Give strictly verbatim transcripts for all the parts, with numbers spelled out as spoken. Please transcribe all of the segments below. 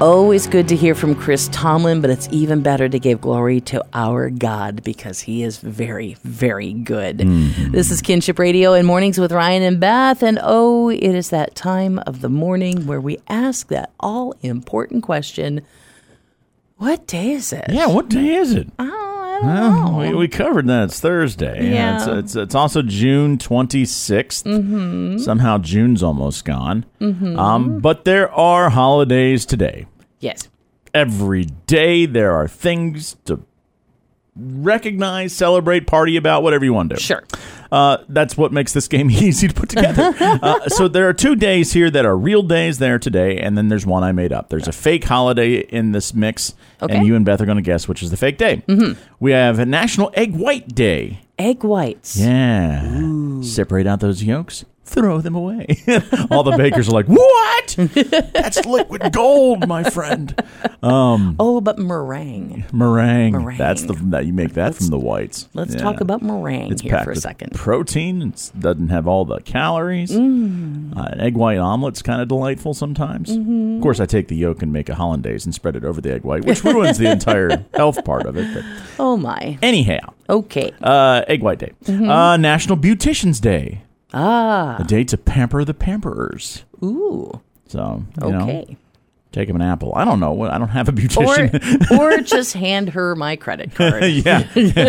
Always good to hear from Chris Tomlin, but it's even better to give glory to our God because he is very, very good. Mm-hmm. This is Kinship Radio and Mornings with Ryan and Beth, and oh, it is that time of the morning where we ask that all-important question, what day is it? Yeah, what day is it? Oh, I don't well, know. We, we covered that. It's Thursday. Yeah. It's, it's, it's also June twenty-sixth. Mm-hmm. Somehow June's almost gone. Mm-hmm. Um, but there are holidays today. Yes. Every day there are things to recognize, celebrate, party about, whatever you want to do. Sure. Uh, that's what makes this game easy to put together. uh, so there are two days here that are real days there today, and then there's one I made up. There's a fake holiday in this mix, okay. and you and Beth are going to guess which is the fake day. Mm-hmm. We have a National Egg White Day. Egg whites. Yeah. Ooh. Separate out those yolks. Throw them away. All the bakers are like, what? That's liquid gold, my friend. Um, oh, but meringue. Meringue. Meringue. That's the that you make that let's, from the whites. Let's yeah. talk about meringue it's here for a with second. Protein. It doesn't have all the calories. Mm. Uh, an egg white omelet's kind of delightful sometimes. Mm-hmm. Of course, I take the yolk and make a hollandaise and spread it over the egg white, which ruins the entire health part of it. But oh my. Anyhow. Okay. Uh, egg white day. Mm-hmm. Uh, National Beautician's Day. Ah. A day to pamper the pamperers. Ooh. So, you okay. know, take him an apple. I don't know. I don't have a beautician. Or, or just hand her my credit card. Yeah.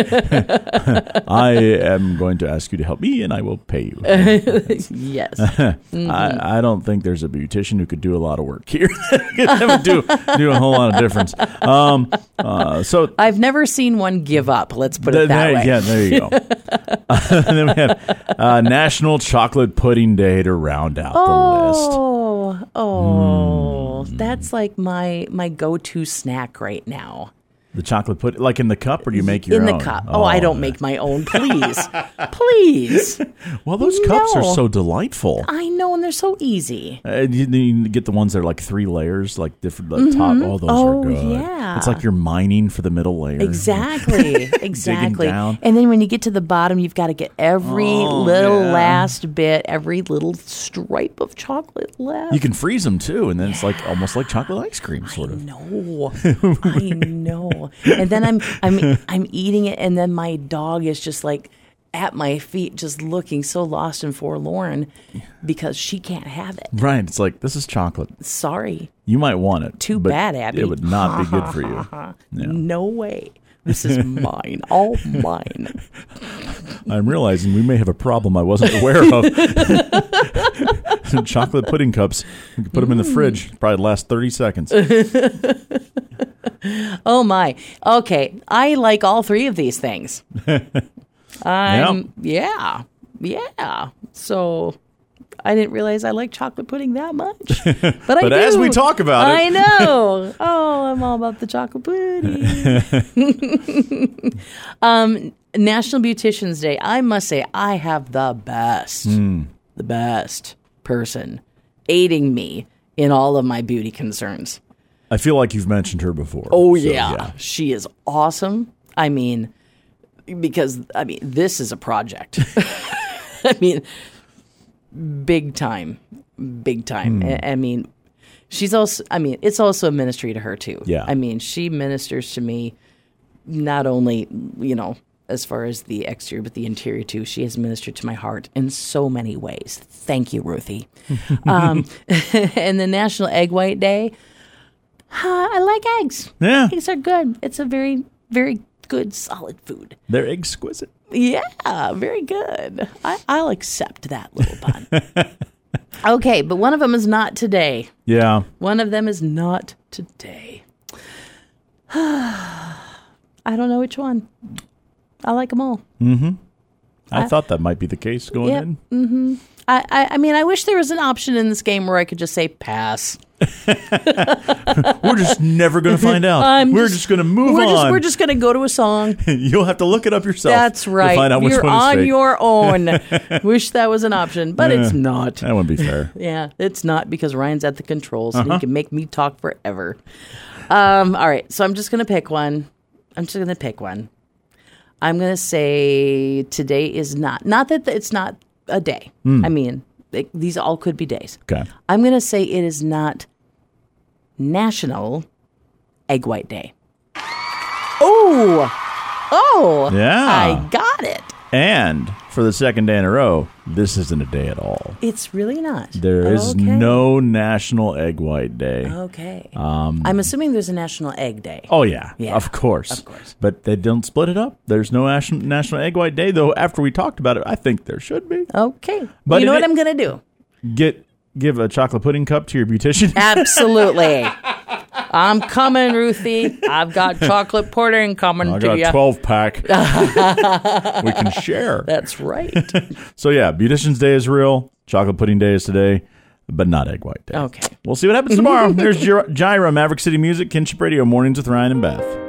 I am going to ask you to help me, and I will pay you. Yes. Mm-hmm. I, I don't think there's a beautician who could do a lot of work here. That would do, do a whole lot of difference. Um, uh, so I've never seen one give up. Let's put it that there, way. Yeah, there you go. uh, and then we have uh, National Chocolate Pudding Day to round out oh, the list. Oh, oh, mm. that's like my my go-to snack right now. The chocolate pudding, like in the cup, or do you make your in own? In the cup. Oh, oh, I don't make my own, please. Please. Well, those cups no. are so delightful. I know, and they're so easy. Uh, you, you get the ones that are like three layers, like different the mm-hmm. top. Oh, those oh, are good. Yeah. It's like you're mining for the middle layer. Exactly. Exactly. Down. And then when you get to the bottom, you've got to get every oh, little yeah. last bit, every little stripe of chocolate left. You can freeze them too, and then yeah. it's like almost like chocolate ice cream, sort I of. know. I know. And then I'm I'm I'm eating it, and then my dog is just like at my feet, just looking so lost and forlorn because she can't have it. Right. It's like, this is chocolate. Sorry. You might want it. Too but bad, Abby. It would not be good for you. Yeah. No way. This is mine. All mine. I'm realizing we may have a problem I wasn't aware of. Some chocolate pudding cups. We could put them in the fridge. Probably last thirty seconds. Oh, my. Okay. I like all three of these things. Um, yeah. Yeah. So I didn't realize I liked chocolate pudding that much. But, but I do. as we talk about it. I know. Oh, I'm all about the chocolate pudding. um, National Beautician's Day. I must say, I have the best, mm. the best person aiding me in all of my beauty concerns. I feel like you've mentioned her before. Oh, so, yeah. yeah. She is awesome. I mean, because, I mean, this is a project. I mean, big time. Big time. Mm. I, I mean, she's also, I mean, it's also a ministry to her, too. Yeah. I mean, she ministers to me not only, you know, as far as the exterior, but the interior, too. She has ministered to my heart in so many ways. Thank you, Ruthie. um, and the National Egg White Day, uh, I like eggs. Yeah. Eggs are good. It's a very, very good, solid food. They're exquisite. Yeah, very good. I, I'll accept that little pun. Okay, but one of them is not today. Yeah. One of them is not today. I don't know which one. I like them all. Mm-hmm. I, I thought that might be the case going yep, in. Mm-hmm. I, I, I mean, I wish there was an option in this game where I could just say pass. We're just never going to find out. I'm we're just, just going to move we're on. Just, we're just going to go to a song. You'll have to look it up yourself. That's right. To find out You're which one is on fake. your own. Wish that was an option, but uh, it's not. That wouldn't be fair. Yeah, it's not because Ryan's at the controls and uh-huh. he can make me talk forever. Um, all right, so I'm just going to pick one. I'm just going to pick one. I'm going to say today is not. Not that it's not a day. Mm. I mean, it, these all could be days. Okay. I'm going to say it is not National Egg White Day. Oh, oh, Yeah. I got it. And for the second day in a row, this isn't a day at all. It's really not. There is Okay. no National Egg White Day. Okay. Um, I'm assuming there's a National Egg Day. Oh, yeah, Yeah, of course. of course. But they don't split it up. There's no National National Egg White Day, though after we talked about it, I think there should be. Okay. But Well, you know it- what I'm going to do? Get Give a chocolate pudding cup to your beautician. Absolutely. I'm coming, Ruthie. I've got chocolate pudding coming I to got you. a twelve pack. We can share. That's right. So, yeah, Beautician's Day is real. Chocolate pudding day is today, but not Egg White Day. Okay. We'll see what happens tomorrow. There's Jira, Maverick City Music, Kinship Radio, Mornings with Ryan and Beth.